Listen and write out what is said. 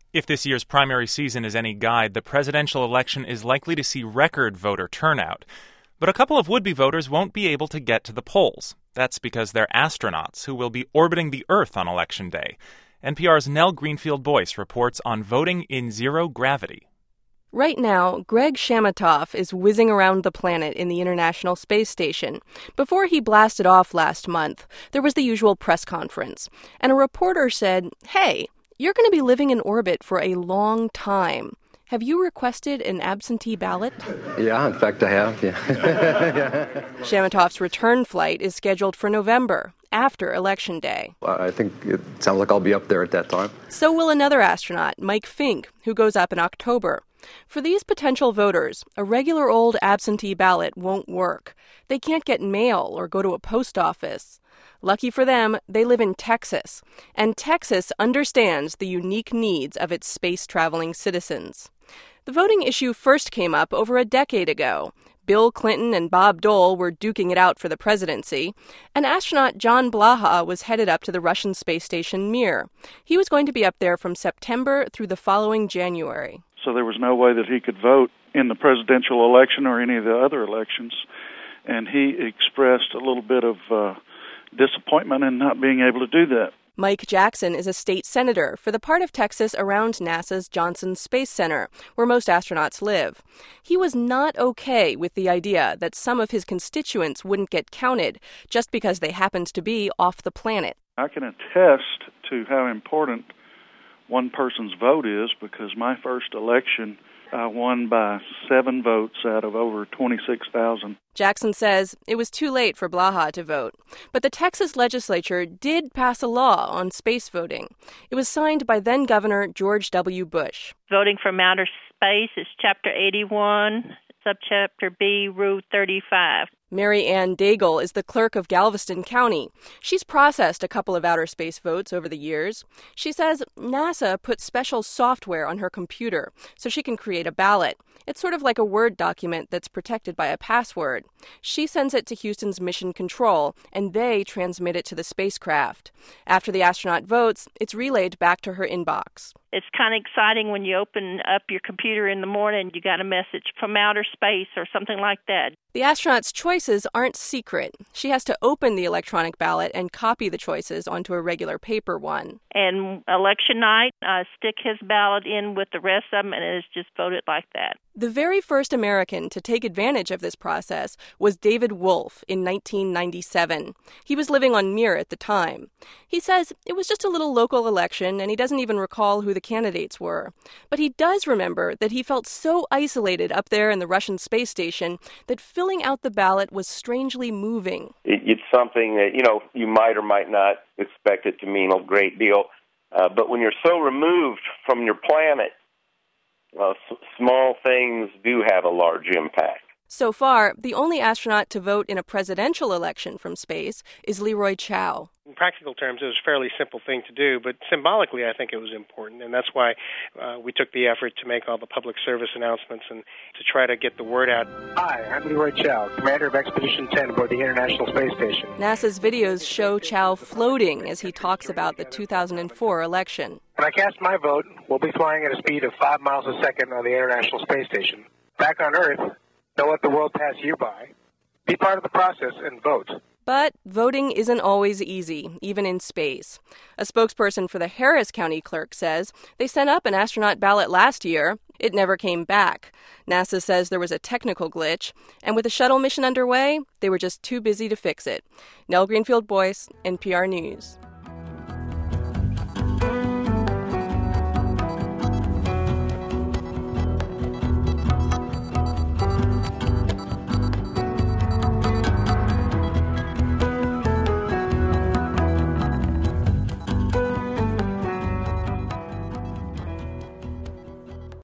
If this year's primary season is any guide, the presidential election is likely to see record voter turnout. But a couple of would-be voters won't be able to get to the polls. That's because they're astronauts who will be orbiting the Earth on Election Day. NPR's Nell Greenfield-Boyce reports on voting in zero gravity. Right now, Greg Chamitoff is whizzing around the planet in the International Space Station. Before he blasted off last month, there was the usual press conference, and a reporter said, "Hey, you're going to be living in orbit for a long time. Have you requested an absentee ballot?" Yeah, in fact, I have, yeah. Chamitoff's return flight is scheduled for November, after Election Day. I think it sounds like I'll be up there at that time. So will another astronaut, Mike Fink, who goes up in October. For these potential voters, a regular old absentee ballot won't work. They can't get mail or go to a post office. Lucky for them, they live in Texas, and Texas understands the unique needs of its space-traveling citizens. The voting issue first came up over a decade ago. Bill Clinton and Bob Dole were duking it out for the presidency, and astronaut John Blaha was headed up to the Russian space station Mir. He was going to be up there from September through the following January. So there was no way that he could vote in the presidential election or any of the other elections, and he expressed a little bit of disappointment in not being able to do that. Mike Jackson is a state senator for the part of Texas around NASA's Johnson Space Center, where most astronauts live. He was not okay with the idea that some of his constituents wouldn't get counted just because they happened to be off the planet. I can attest to how important one person's vote is because my first election, I won by 7 votes out of over 26,000. Jackson says it was too late for Blaha to vote, but the Texas legislature did pass a law on space voting. It was signed by then-Governor George W. Bush. Voting from outer space is Chapter 81, Subchapter B, Rule 35. Mary Ann Daigle is the clerk of Galveston County. She's processed a couple of outer space votes over the years. She says NASA put special software on her computer so she can create a ballot. It's sort of like a Word document that's protected by a password. She sends it to Houston's Mission Control, and they transmit it to the spacecraft. After the astronaut votes, it's relayed back to her inbox. It's kind of exciting when you open up your computer in the morning, you got a message from outer space or something like that. The astronaut's choices aren't secret. She has to open the electronic ballot and copy the choices onto a regular paper one. And election night, stick his ballot in with the rest of them, and it's just voted like that. The very first American to take advantage of this process was David Wolf in 1997. He was living on Mir at the time. He says it was just a little local election, and he doesn't even recall who the candidates were. But he does remember that he felt so isolated up there in the Russian space station that filling out the ballot was strangely moving. It's something that, you might or might not expect it to mean a great deal. But when you're so removed from your planet, small things do have a large impact. So far, the only astronaut to vote in a presidential election from space is Leroy Chiao. In practical terms, it was a fairly simple thing to do, but symbolically, I think it was important, and that's why we took the effort to make all the public service announcements and to try to get the word out. Hi, I'm Leroy Chiao, commander of Expedition 10 aboard the International Space Station. NASA's videos show Chiao floating as he talks about the 2004 election. When I cast my vote, we'll be flying at a speed of 5 miles a second on the International Space Station. Back on Earth, don't let the world pass you by. Be part of the process and vote. But voting isn't always easy, even in space. A spokesperson for the Harris County Clerk says they sent up an astronaut ballot last year. It never came back. NASA says there was a technical glitch, and with the shuttle mission underway, they were just too busy to fix it. Nell Greenfield-Boyce, NPR News.